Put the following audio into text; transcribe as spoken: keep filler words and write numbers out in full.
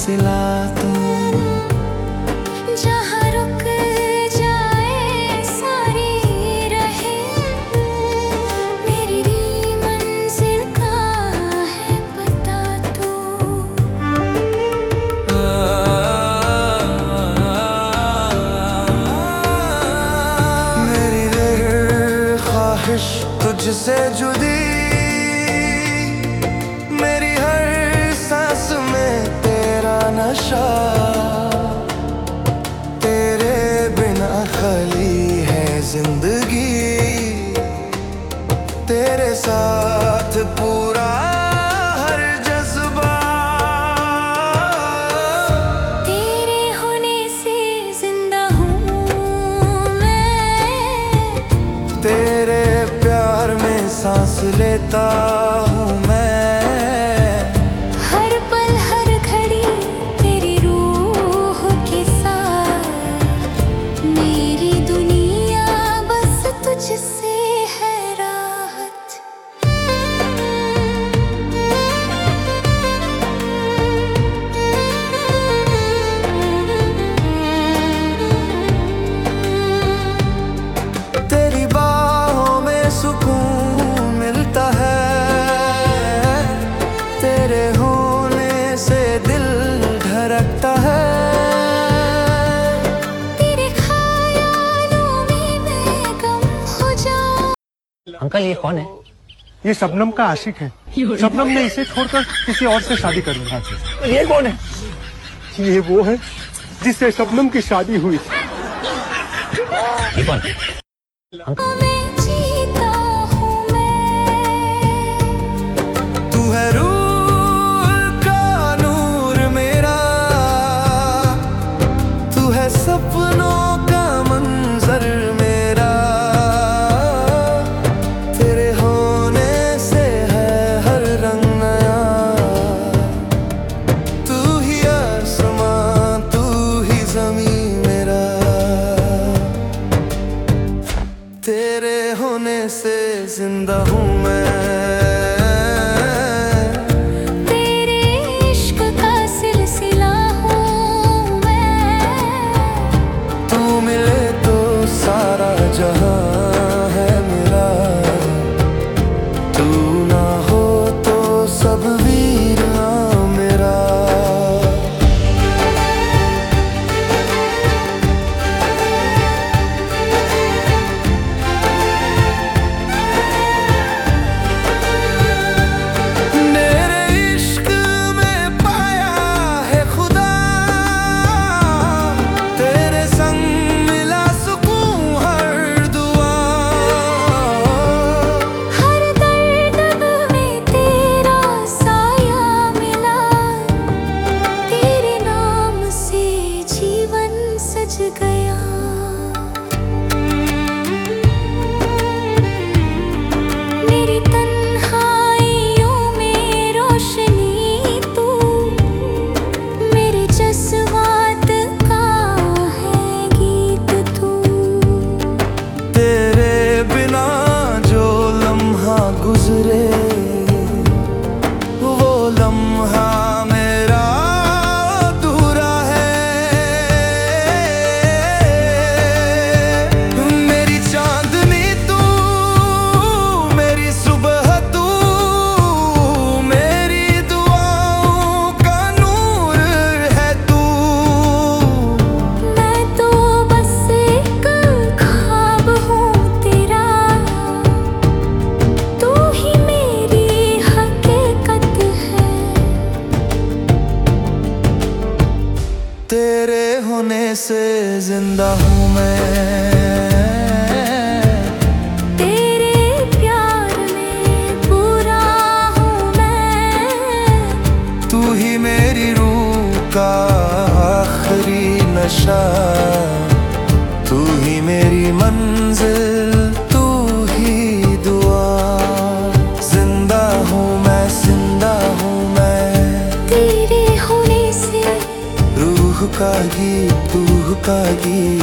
सिलसिला तू। जहाँ रुक जाए सारी रहे, मेरी मंजिल का है पता तू। मेरी दिल ख्वाहिश तुझसे जुदी, मेरी हर सांस में तेरा नशा। तेरे बिना खाली है जिंदगी, तेरे साथ पूरा हर जज्बा। तेरे होने से जिंदा हूँ मैं, तेरे प्यार में सांस लेता हूँ मैं। हर पल हर घड़ी तेरी रूह के साथ, मेरी दुनिया बस तुझसे है राहत। तेरी बाहों में सुकून मिलता है, तेरे होने से दिल धड़कता है। तेरे ख्यालों में मैं गम हो जाऊं। अंकल ये कौन है? ये शबनम का आशिक है। शबनम ने इसे छोड़कर किसी और से शादी कर ली। ये कौन है? ये वो है जिससे शबनम की शादी हुई। ये कौन है? मैं जीता हूँ मैं, तू है रूह का नूर मेरा, तू है सपनों का मंजर मेरा। तेरे होने से है हर रंग नया, तू ही आसमां तू ही ज़मीं मेरा। तेरे होने से जिंदा हूँ मैं, तेरे इश्क का सिलसिला हूँ मैं। तू मिले तो सारा जहां है मेरा, तू ना हो तो सब वीरां मेरा। मेरे इश्क में पाया है खुदा, तेरे संग मिला सुकून हर दुआ। हर दर्द में तेरा साया मिला, तेरे नाम से जीवन सज गया। मेरी तन्हाइयों में रोशनी तू, मेरे जज्बात का है गीत तू। तेरे बिना जो लम्हा गुजरे, वो लम्हा मेरा अधूरा है। मेरी चांदनी तू, मेरी सुबह तू, मेरी दुआओं का नूर है तू। मैं तो बस एक ख्वाब हूँ तेरा, तू ही मेरी हकीकत है। तेरे होने से जिंदा हूँ मैं, तेरे प्यार में पूरा हूँ मैं। तू ही मेरी रूह का आखिरी नशा, तू ही मेरी मंजिल तू ही दुआ। जिंदा हूँ मैं, जिंदा हूँ मैं, तेरे होने से रूह का गीत, रूह का गीत।